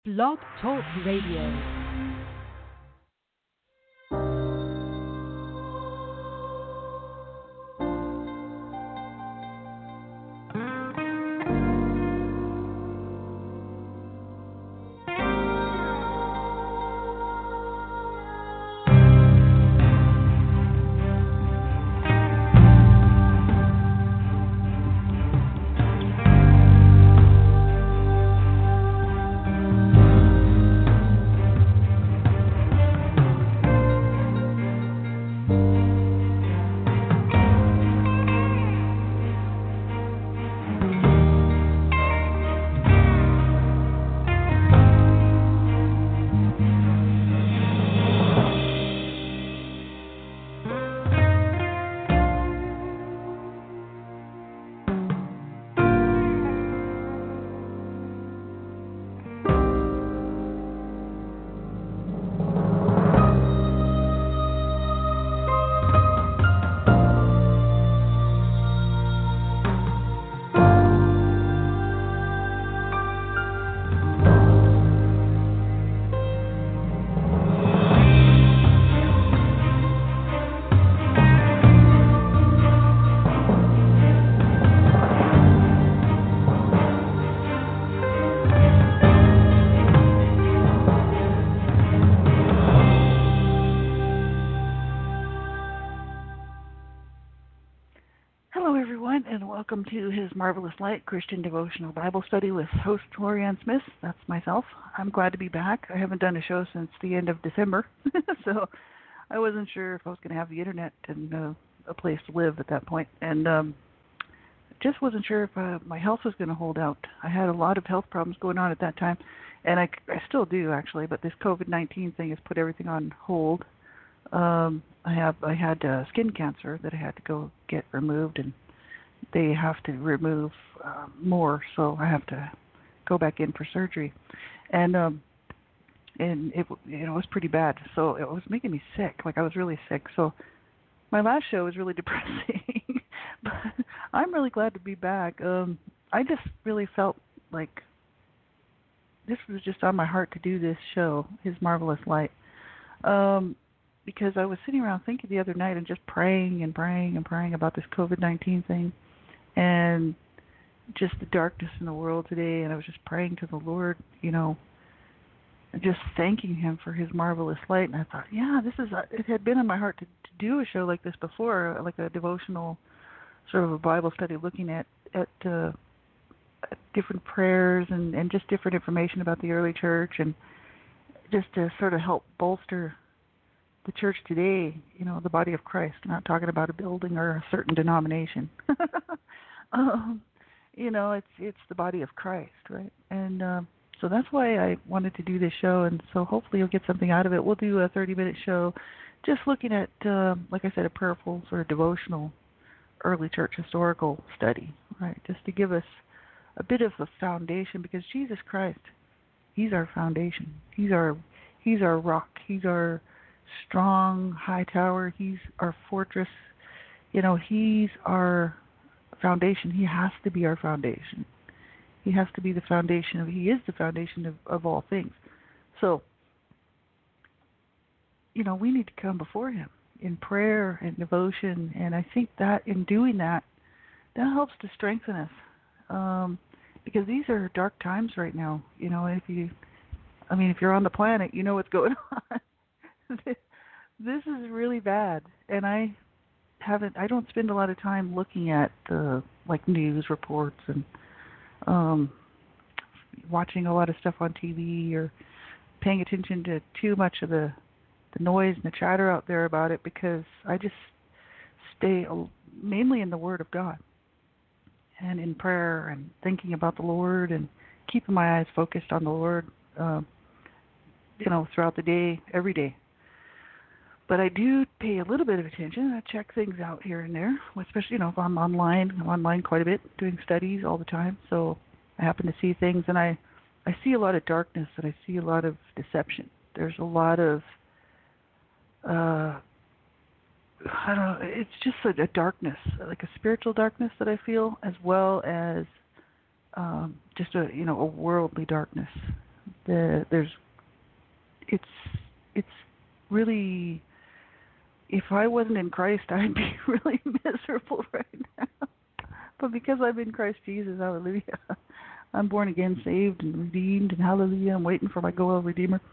Blog Talk Radio. Hello, everyone, and welcome to His Marvelous Light Christian Devotional Bible Study with host Torianne Smith. That's myself. I'm glad to be back. I haven't done a show since the end of December, so I wasn't sure if I was going to have the internet and a place to live at that point, and just wasn't sure if my health was going to hold out. I had a lot of health problems going on at that time, and I still do, actually, but this COVID-19 thing has put everything on hold. I had skin cancer that I had to go get removed, and they have to remove more, so I have to go back in for surgery, and it was pretty bad. So it was making me sick. Like, I was really sick. So my last show was really depressing, but I'm really glad to be back. I just really felt like this was just on my heart to do this show, His Marvelous Light. Because I was sitting around thinking the other night and just praying and praying and praying about this COVID-19 thing and just the darkness in the world today, and I was just praying to the Lord, and just thanking Him for His marvelous light. And I thought, it had been on my heart to do a show like this before, like a devotional sort of a Bible study looking at different prayers and just different information about the early church, and just to sort of help bolster the church today, the body of Christ. I'm not talking about a building or a certain denomination. It's the body of Christ, right? And so that's why I wanted to do this show, and so hopefully you'll get something out of it. We'll do a 30-minute show just looking at, like I said, a prayerful sort of devotional early church historical study, right? Just to give us a bit of a foundation, because Jesus Christ, He's our foundation. He's our rock. He's our strong high tower. He's our fortress. He's our foundation. He has to be our foundation. He has to be the foundation He is the foundation of all things. So, we need to come before Him in prayer and devotion, and I think that in doing that helps to strengthen us. Because these are dark times right now. If you're on the planet, you know what's going on. This is really bad, and I don't spend a lot of time looking at news reports and watching a lot of stuff on TV or paying attention to too much of the noise and the chatter out there about it, because I just stay mainly in the Word of God and in prayer and thinking about the Lord and keeping my eyes focused on the Lord, throughout the day, every day. But I do pay a little bit of attention. I check things out here and there, especially, if I'm online. I'm online quite a bit, doing studies all the time. So I happen to see things, and I see a lot of darkness, and I see a lot of deception. There's a lot of, I don't know, it's just a darkness, like a spiritual darkness that I feel, as well as just a worldly darkness There's it's really, if I wasn't in Christ, I'd be really miserable right now. But because I'm in Christ Jesus, hallelujah, I'm born again, saved, and redeemed, and hallelujah, I'm waiting for my Goel Redeemer.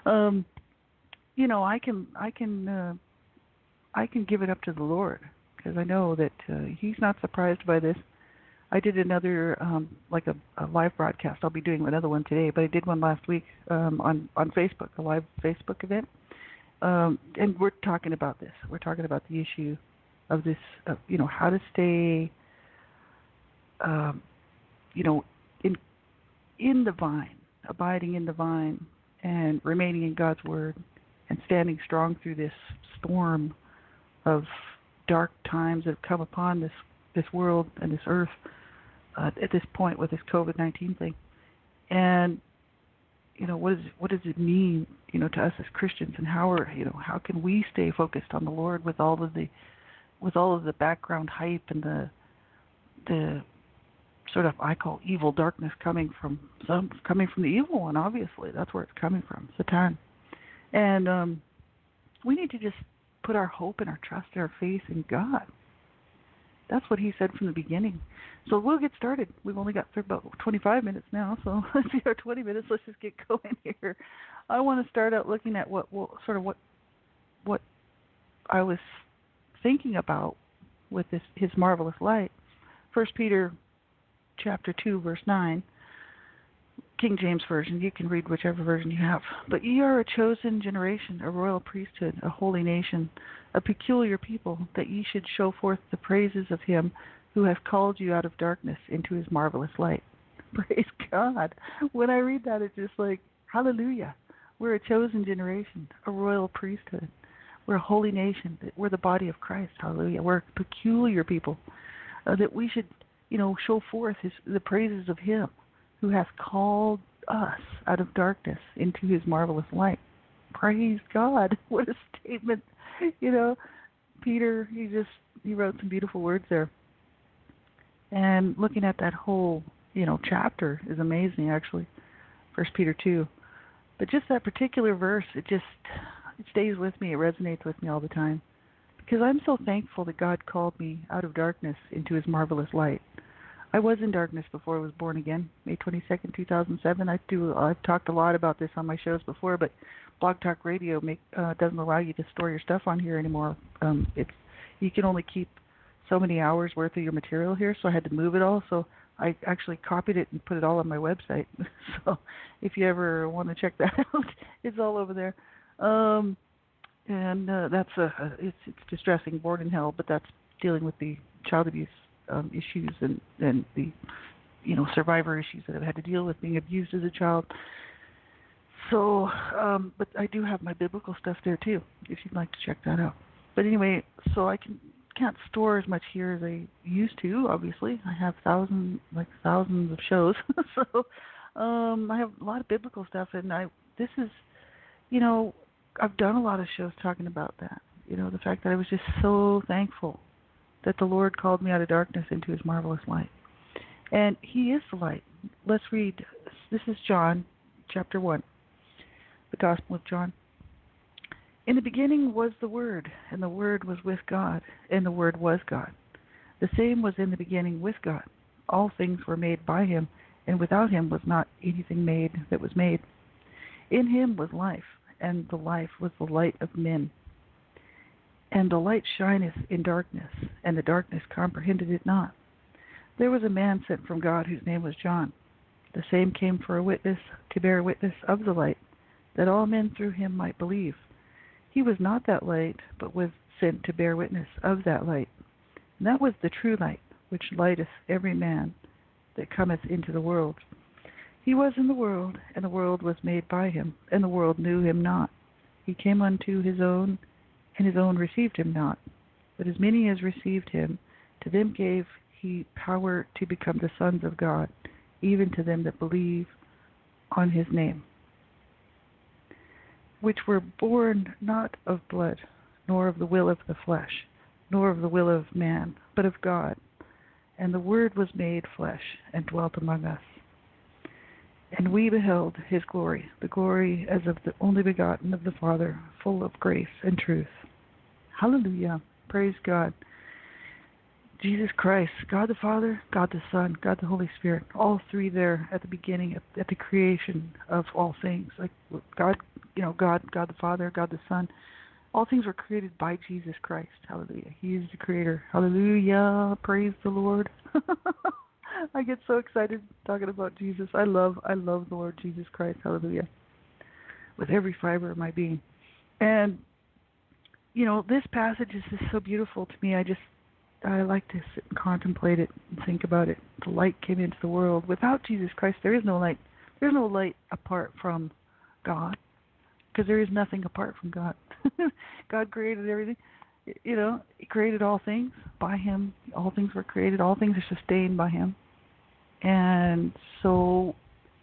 I can give it up to the Lord because I know that He's not surprised by this. I did another like a live broadcast. I'll be doing another one today, but I did one last week on Facebook, a live Facebook event, and we're talking about this. We're talking about the issue of this, how to stay, in the vine, abiding in the vine, and remaining in God's word, and standing strong through this storm of dark times that have come upon this world and this earth at this point with this COVID-19 thing. And what does it mean, to us as Christians, and how can we stay focused on the Lord with all of the background hype and the sort of, I call, evil darkness coming from the evil one. Obviously, that's where it's coming from, Satan. And we need to just put our hope and our trust and our faith in God. That's what He said from the beginning. So we'll get started. We've only got about 25 minutes now, so let's see our 20 minutes. Let's just get going here. I want to start out looking at what I was thinking about with His marvelous light. 1 Peter chapter 2, verse 9, King James Version. You can read whichever version you have. But ye are a chosen generation, a royal priesthood, a holy nation, a peculiar people, that ye should show forth the praises of Him who hath called you out of darkness into His marvelous light. Praise God. When I read that, it's just like, hallelujah. We're a chosen generation, a royal priesthood. We're a holy nation. We're the body of Christ. Hallelujah. We're a peculiar people. That we should, show forth the praises of Him who hath called us out of darkness into His marvelous light. Praise God. What a statement. Peter, he wrote some beautiful words there. And looking at that whole, chapter is amazing, actually, 1 Peter 2. But just that particular verse, it stays with me. It resonates with me all the time. Because I'm so thankful that God called me out of darkness into His marvelous light. I was in darkness before I was born again, May 22nd, 2007. I've talked a lot about this on my shows before, but Blog Talk Radio doesn't allow you to store your stuff on here anymore. You can only keep so many hours worth of your material here, so I had to move it all. So I actually copied it and put it all on my website. So if you ever want to check that out, it's all over there. That's it's distressing, born in hell, but that's dealing with the child abuse issues and the survivor issues that I've had to deal with being abused as a child. So, but I do have my biblical stuff there too, if you'd like to check that out. But anyway, so I can't store as much here as I used to. Obviously, I have thousands of shows, so I have a lot of biblical stuff, and I've done a lot of shows talking about that. The fact that I was just so thankful that the Lord called me out of darkness into His marvelous light. And He is the light. Let's read. This is John chapter 1, the Gospel of John. In the beginning was the Word, and the Word was with God, and the Word was God. The same was in the beginning with God. All things were made by Him, and without Him was not anything made that was made. In Him was life, and the life was the light of men. And the light shineth in darkness, and the darkness comprehended it not. There was a man sent from God whose name was John. The same came for a witness, to bear witness of the light, that all men through him might believe. He was not that light, but was sent to bear witness of that light. And that was the true light, which lighteth every man that cometh into the world. He was in the world, and the world was made by him, and the world knew him not. He came unto his own, and his own received him not. But as many as received him, to them gave he power to become the sons of God, even to them that believe on his name, which were born not of blood, nor of the will of the flesh, nor of the will of man, but of God. And the Word was made flesh, and dwelt among us. And we beheld his glory, the glory as of the only begotten of the Father, full of grace and truth. Hallelujah. Praise God. Jesus Christ, God the Father, God the Son, God the Holy Spirit, all three there at the beginning, at the creation of all things. Like God, God the Father, God the Son. All things were created by Jesus Christ. Hallelujah. He is the creator. Hallelujah. Praise the Lord. I get so excited talking about Jesus. I love the Lord Jesus Christ. Hallelujah. With every fiber of my being. And, this passage is just so beautiful to me. I like to sit and contemplate it and think about it. The light came into the world. Without Jesus Christ, there is no light. There's no light apart from God, because there is nothing apart from God. God created everything. He created all things by Him. All things were created. All things are sustained by Him. And so,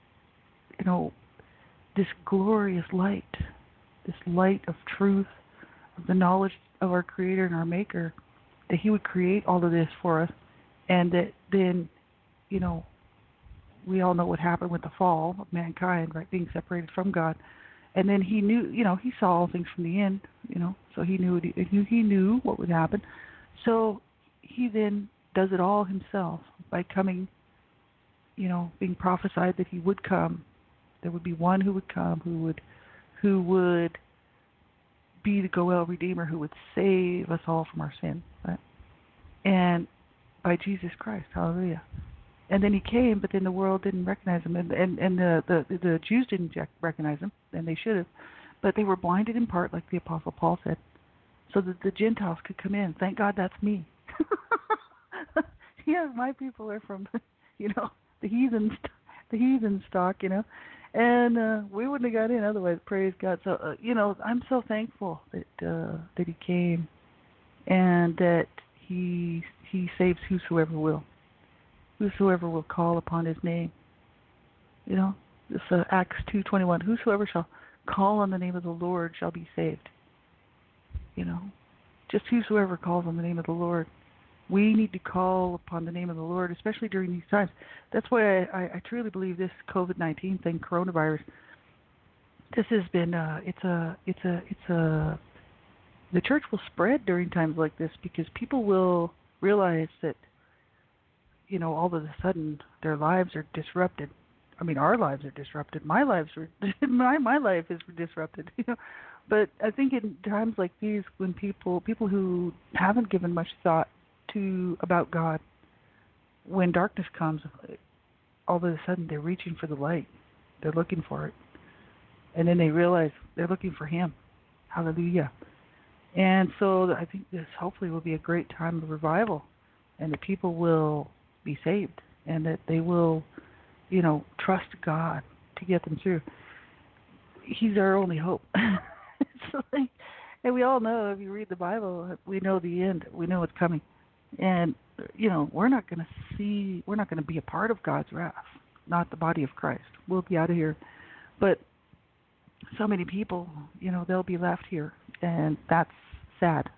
this glorious light, this light of truth, of the knowledge of our Creator and our Maker, that He would create all of this for us, and that then, we all know what happened with the fall of mankind, right, being separated from God. And then He knew, He saw all things from the end, so He knew what would happen. So He then does it all Himself by coming, being prophesied that He would come. There would be one who would come, who would be the Goel Redeemer, who would save us all from our sin, right? And by Jesus Christ, hallelujah. And then He came, but then the world didn't recognize Him, and the Jews didn't recognize Him, and they should have, but they were blinded in part, like the Apostle Paul said, so that the Gentiles could come in. Thank God that's me. Yeah, my people are from, the heathen stock, and we wouldn't have got in otherwise. Praise God. So, I'm so thankful that He came, and that He saves whosoever will. Whosoever will call upon His name. This Acts 2:21. Whosoever shall call on the name of the Lord shall be saved. Just whosoever calls on the name of the Lord. We need to call upon the name of the Lord, especially during these times. That's why I truly believe this COVID-19 thing, coronavirus. This has been the church will spread during times like this, because people will realize that, all of a sudden their lives are disrupted. I mean, our lives are disrupted. My life is disrupted. But I think in times like these, when people who haven't given much thought about God, when darkness comes, all of a sudden they're reaching for the light. They're looking for it, and then they realize they're looking for Him. Hallelujah. And so I think this hopefully will be a great time of revival, and that people will be saved, and that they will, trust God to get them through. He's our only hope. And we all know, if you read the Bible, we know the end. We know it's coming. And, we're not going to be a part of God's wrath, not the body of Christ. We'll be out of here. But so many people, they'll be left here, and that's sad.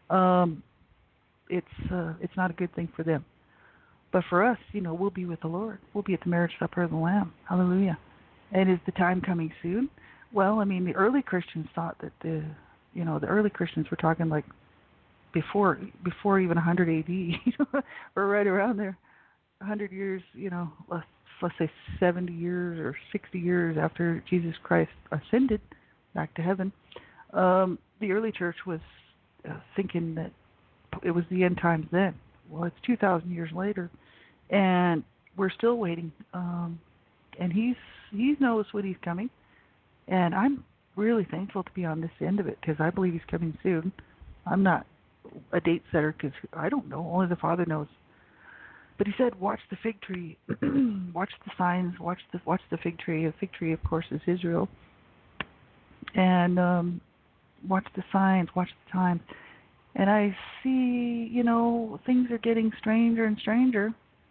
It's not a good thing for them. But for us, we'll be with the Lord. We'll be at the marriage supper of the Lamb. Hallelujah. And is the time coming soon? Well, the early Christians thought that the early Christians were talking like before even 100 AD, or right around there, 100 years, let's say 70 years or 60 years after Jesus Christ ascended back to heaven. The early church was thinking that it was the end times then. Well, it's 2,000 years later, and we're still waiting. And he knows when He's coming, and I'm really thankful to be on this end of it, because I believe He's coming soon. I'm not a date setter, because I don't know. Only the Father knows. But He said, "Watch the fig tree, watch the signs, watch the fig tree." The fig tree, of course, is Israel. And watch the signs, watch the times. And I see, things are getting stranger and stranger.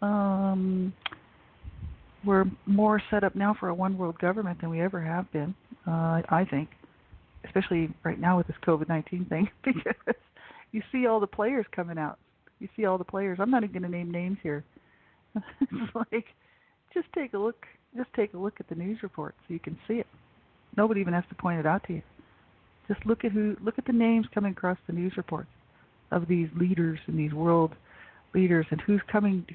We're more set up now for a one-world government than we ever have been, I think, especially right now with this COVID-19 thing, because you see all the players coming out. You see all the players. I'm not even going to name names here. It's like, just take a look Just take a look at the news report so you can see it. Nobody even has to point it out to you. Just look at the names coming across the news reports of these leaders and these world leaders, and who's coming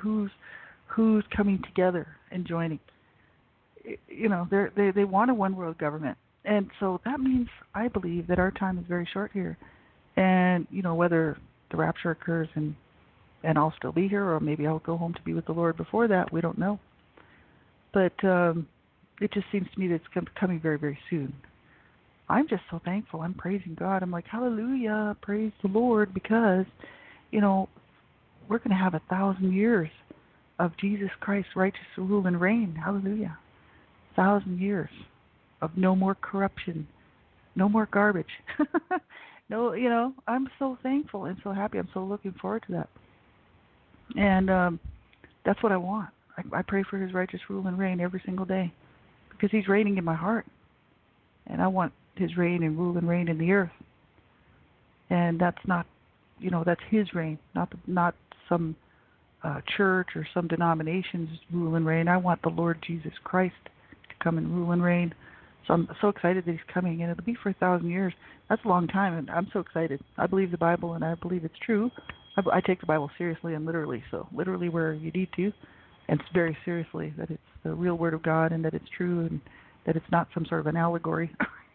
together and joining. You know, they want a one world government, and so that means I believe that our time is very short here, and you know, whether the rapture occurs and I'll still be here, or maybe I'll go home to be with the Lord before that, we don't know. But it just seems to me that it's coming very, very soon. I'm just so thankful. I'm praising God. I'm like, hallelujah, praise the Lord, because, you know, we're going to have 1,000 years of Jesus Christ's righteous rule and reign. Hallelujah. 1,000 years of no more corruption, no more garbage. No, you know, I'm so thankful and so happy. I'm so looking forward to that. And that's what I want. I pray for his righteous rule and reign every single day, because he's reigning in my heart. And I want his reign and rule and reign in the earth. And that's not, you know, that's his reign, not some church or some denomination's rule and reign. I want the Lord Jesus Christ to come and rule and reign. So I'm so excited that he's coming, and it'll be for 1,000 years. That's a long time, and I'm so excited. I believe the Bible, and I believe it's true. I take the Bible seriously and literally, so literally where you need to, and it's very seriously, that it's the real Word of God, and that it's true, and that it's not some sort of an allegory.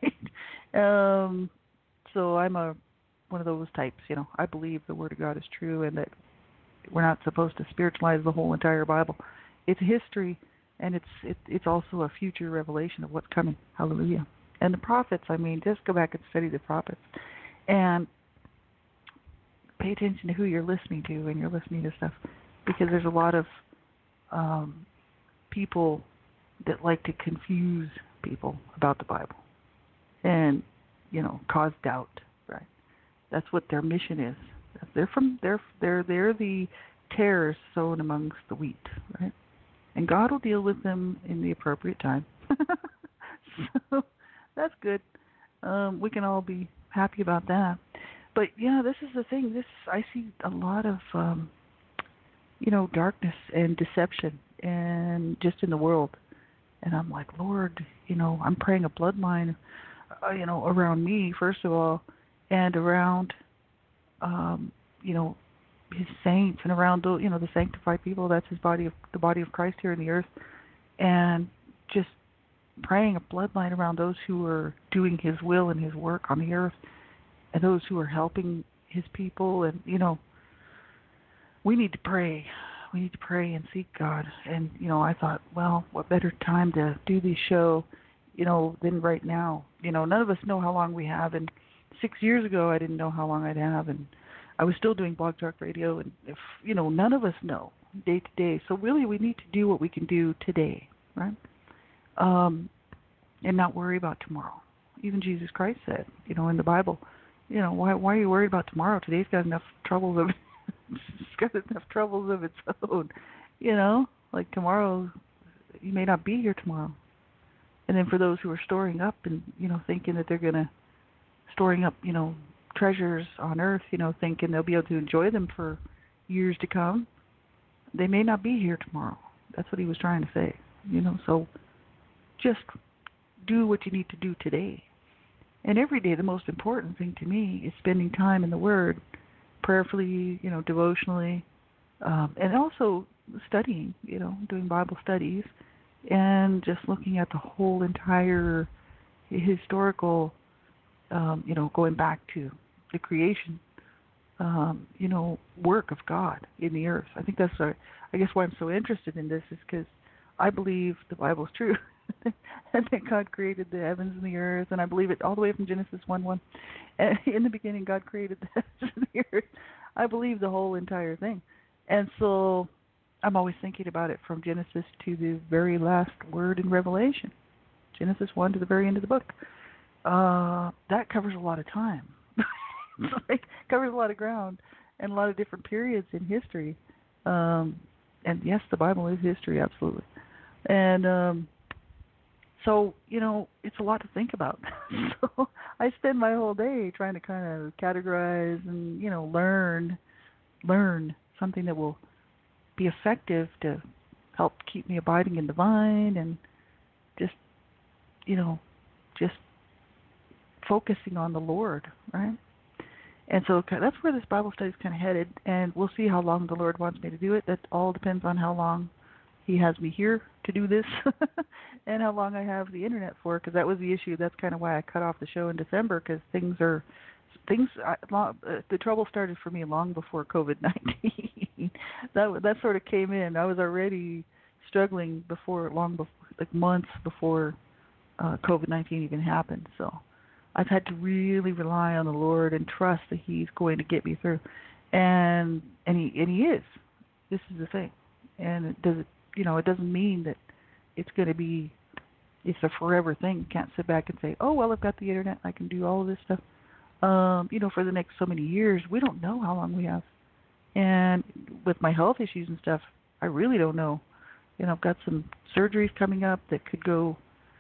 So I'm one of those types, you know. I believe the Word of God is true, and that we're not supposed to spiritualize the whole entire Bible. It's history, and it's also a future revelation of what's coming. Hallelujah. And the prophets, I mean, just go back and study the prophets, and pay attention to who you're listening to when you're listening to stuff, because there's a lot of people that like to confuse people about the Bible and, you know, cause doubt, right? That's what their mission is. They're the tares sown amongst the wheat, right? And God will deal with them in the appropriate time. So that's good. We can all be happy about that. But yeah, this is the thing. I see a lot of you know, darkness and deception, and just in the world. And I'm like, Lord, you know, I'm praying a bloodline, you know, around me first of all, and around, you know, his saints, and around the, you know, the sanctified people. That's the body of Christ here in the earth, and just praying a bloodline around those who are doing his will and his work on the earth, and those who are helping his people. And, you know, we need to pray. We need to pray and seek God. And, you know, I thought, well, what better time to do this show, you know, than right now. You know, none of us know how long we have. And 6 years ago, I didn't know how long I'd have. And I was still doing Blog Talk Radio. And, if you know, none of us know day to day. So really, we need to do what we can do today, right? And not worry about tomorrow. Even Jesus Christ said, you know, in the Bible, you know, why are you worried about tomorrow? Today's got enough troubles of it's got enough troubles of its own. You know, like tomorrow, you may not be here tomorrow. And then for those who are storing up and, you know, thinking that they're storing up, you know, treasures on earth, you know, thinking they'll be able to enjoy them for years to come, they may not be here tomorrow. That's what he was trying to say, you know. So just do what you need to do today. And every day, the most important thing to me is spending time in the Word, prayerfully, you know, devotionally, and also studying, you know, doing Bible studies, and just looking at the whole entire historical, you know, going back to the creation, you know, work of God in the earth. I think that's, I guess, why I'm so interested in this is because I believe the Bible is true. And that God created the heavens and the earth, and I believe it all the way from Genesis 1:1. And in the beginning, God created the heavens and the earth. I believe the whole entire thing. And so I'm always thinking about it from Genesis to the very last word in Revelation, Genesis 1 to the very end of the book. That covers a lot of time. It covers a lot of ground and a lot of different periods in history. And yes, the Bible is history, absolutely. And so, you know, it's a lot to think about. So I spend my whole day trying to kind of categorize and, you know, learn something that will be effective to helped keep me abiding in the vine and just, you know, just focusing on the Lord, right? And so that's where this Bible study is kind of headed, and we'll see how long the Lord wants me to do it. That all depends on how long He has me here to do this and how long I have the internet for, because that was the issue. That's kind of why I cut off the show in December, because the trouble started for me long before COVID-19. that sort of came in. I was already struggling long before, like months before COVID-19 even happened. So I've had to really rely on the Lord and trust that He's going to get me through, and He is. This is the thing, and it doesn't mean that it's a forever thing. You can't sit back and say, oh well, I've got the internet, I can do all of this stuff. For the next so many years, we don't know how long we have, and with my health issues and stuff, I really don't know. I've got some surgeries coming up that could go,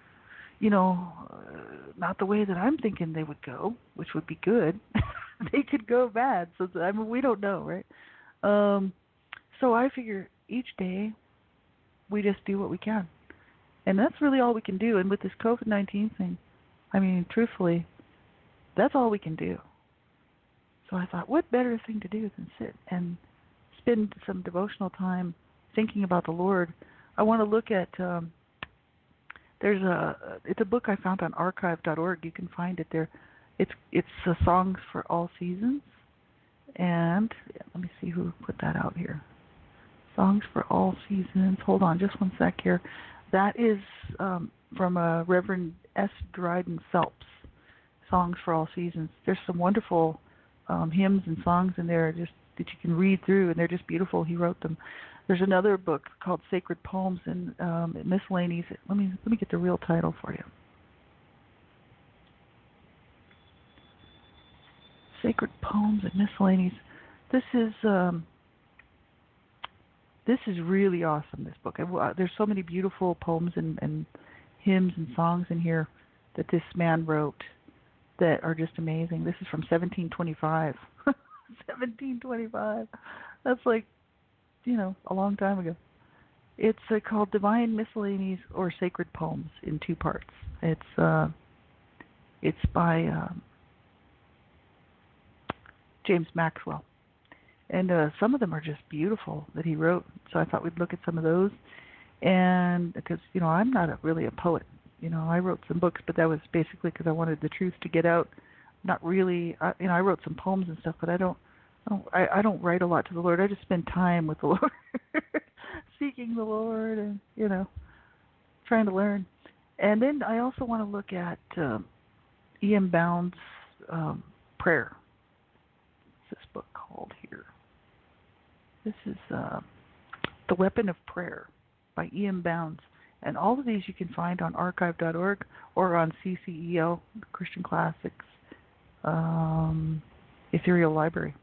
not the way that I'm thinking they would go, which would be good. They could go bad. So we don't know, right? So I figure each day we just do what we can, and that's really all we can do. And with this COVID-19 thing, I mean, truthfully, that's all we can do. So I thought, what better thing to do than sit and spend some devotional time thinking about the Lord. I want to look at. It's a book I found on archive.org. You can find it there. It's Songs for All Seasons, and let me see who put that out here. Songs for All Seasons. Hold on, just one sec here. That is from Reverend S. Dryden Phelps. Songs for All Seasons. There's some wonderful hymns and songs in there just that you can read through, and they're just beautiful. He wrote them. There's another book called Sacred Poems and Miscellanies. Let me get the real title for you. Sacred Poems and Miscellanies. This is really awesome. This book. There's so many beautiful poems and hymns and songs in here that this man wrote that are just amazing. This is from 1725. 1725. That's like, a long time ago. It's called Divine Miscellanies or Sacred Poems in 2 parts. It's by James Maxwell, and some of them are just beautiful that he wrote. So I thought we'd look at some of those, and because I'm not really a poet. I wrote some books, but that was basically because I wanted the truth to get out. Not really. I wrote some poems and stuff, but I don't write a lot to the Lord. I just spend time with the Lord, seeking the Lord, and trying to learn. And then I also want to look at E.M. Bounds' prayer. What's this book called here? This is The Weapon of Prayer by E.M. Bounds. And all of these you can find on archive.org or on CCEL, Christian Classics, Ethereal Library.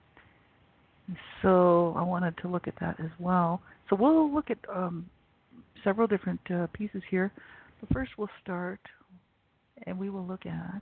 So I wanted to look at that as well. So we'll look at several different pieces here. But first we'll start, and we will look at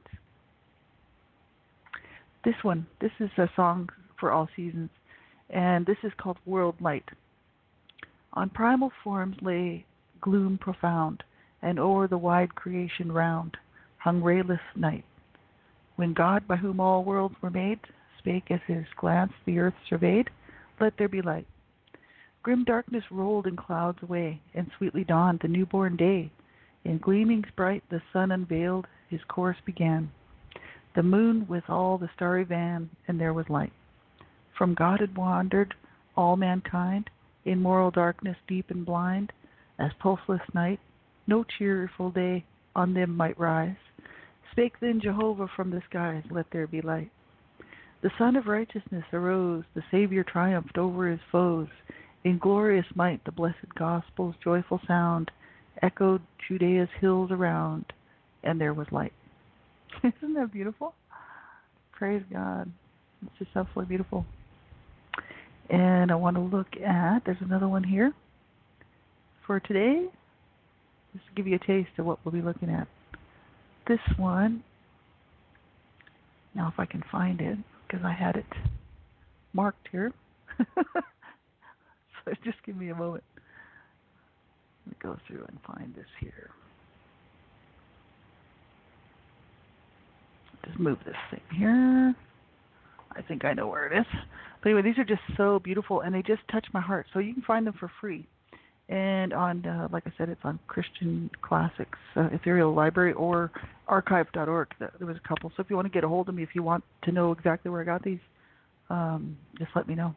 this one. This is a song for all seasons, and this is called World Light. On primal forms lay gloom profound, and o'er the wide creation round hung rayless night. When God, by whom all worlds were made, spake as his glance the earth surveyed, let there be light. Grim darkness rolled in clouds away, and sweetly dawned the newborn day. In gleamings bright the sun unveiled, his course began. The moon with all the starry van, and there was light. From God had wandered all mankind, in moral darkness deep and blind, as pulseless night, no cheerful day on them might rise. Spake then Jehovah from the skies, let there be light. The Son of Righteousness arose, the Savior triumphed over his foes. In glorious might the blessed gospel's joyful sound echoed Judea's hills around, and there was light. Isn't that beautiful? Praise God. It's just absolutely beautiful. And I want to look at, there's another one here for today. Just to give you a taste of what we'll be looking at. This one, now if I can find it, because I had it marked here. So just give me a moment. Let me go through and find this here. Just move this thing here. I think I know where it is. But anyway, these are just so beautiful, and they just touch my heart. So you can find them for free. And on, like I said, it's on Christian Classics Ethereal Library or archive.org. There was a couple. So if you want to get a hold of me, if you want to know exactly where I got these, just let me know.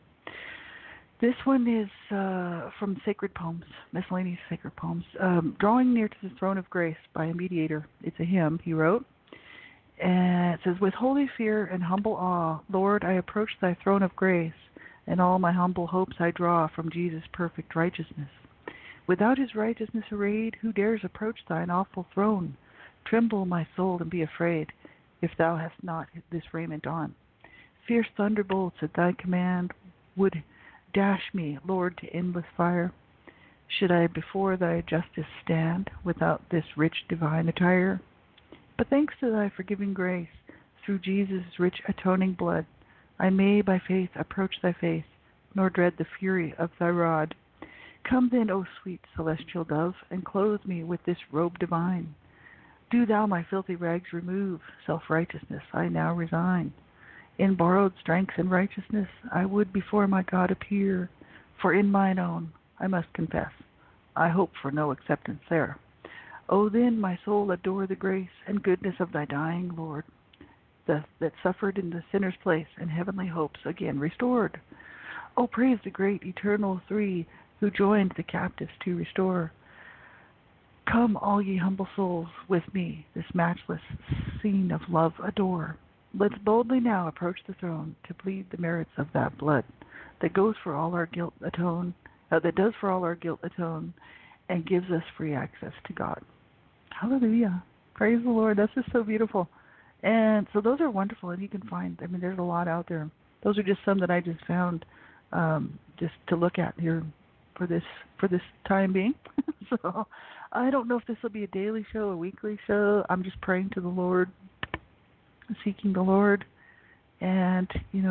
This one is from Sacred Poems, Miscellaneous Sacred Poems. Drawing Near to the Throne of Grace by a Mediator. It's a hymn he wrote. And it says, with holy fear and humble awe, Lord, I approach thy throne of grace, and all my humble hopes I draw from Jesus' perfect righteousness. Without his righteousness arrayed, who dares approach thine awful throne? Tremble, my soul, and be afraid, if thou hast not this raiment on. Fierce thunderbolts at thy command would dash me, Lord, to endless fire. Should I before thy justice stand, without this rich divine attire? But thanks to thy forgiving grace, through Jesus' rich atoning blood, I may by faith approach thy face, nor dread the fury of thy rod. Come then, O sweet celestial dove, and clothe me with this robe divine. Do thou my filthy rags remove, self-righteousness I now resign. In borrowed strength and righteousness I would before my God appear, for in mine own, I must confess, I hope for no acceptance there. O then, my soul, adore the grace and goodness of thy dying Lord, that suffered in the sinner's place, and heavenly hopes again restored. O praise the great eternal three, who joined the captives to restore. Come, all ye humble souls, with me this matchless scene of love adore. Let's boldly now approach the throne to plead the merits of that blood that goes for all our guilt atone, that does for all our guilt atone, and gives us free access to God. Hallelujah. Praise the Lord. That's just so beautiful. And so those are wonderful, and you can find, there's a lot out there. Those are just some that I just found just to look at here for this time being. So I don't know if this will be a daily show, a weekly show. I'm just praying to the Lord, seeking the Lord, and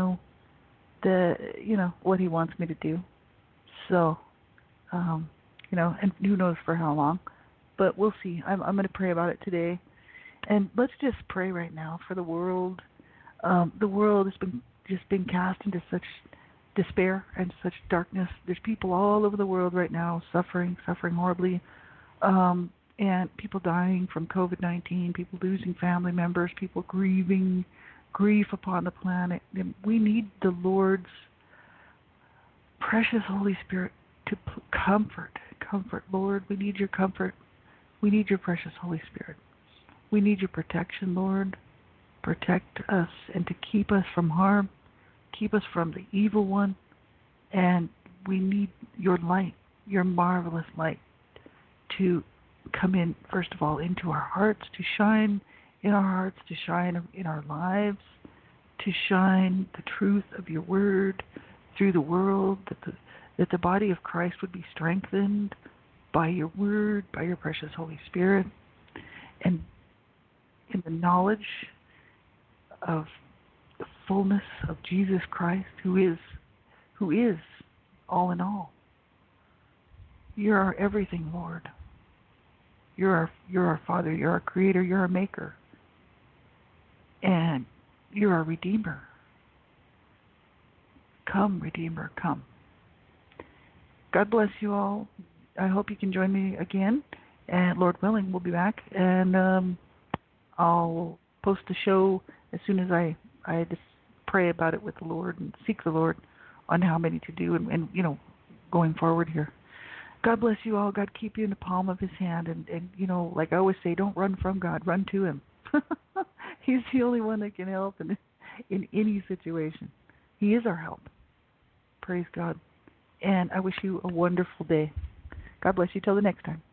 what he wants me to do. So and who knows for how long. But we'll see. I'm going to pray about it today. And let's just pray right now for the world. The world has been cast into such despair and such darkness. There's people all over the world right now suffering horribly, and people dying from COVID-19, people losing family members, people grieving, grief upon the planet. And we need the Lord's precious Holy Spirit to comfort, Lord. We need your comfort. We need your precious Holy Spirit. We need your protection, Lord. Protect us and to keep us from harm, keep us from the evil one. And we need your light, your marvelous light, to come in, first of all, into our hearts, to shine in our hearts, to shine in our lives, to shine the truth of your word through the world, that the body of Christ would be strengthened by your word, by your precious Holy Spirit, and in the knowledge of the fullness of Jesus Christ, who is all in all. You're our everything, Lord. You're our Father. You're our Creator. You're our Maker. And you're our Redeemer. Come, Redeemer, come. God bless you all. I hope you can join me again. And Lord willing, we'll be back. And I'll post a show as soon as I just pray about it with the Lord and seek the Lord on how many to do and going forward here. God bless you all. God keep you in the palm of his hand. And like I always say, don't run from God. Run to him. He's the only one that can help in any situation. He is our help. Praise God. And I wish you a wonderful day. God bless you till the next time.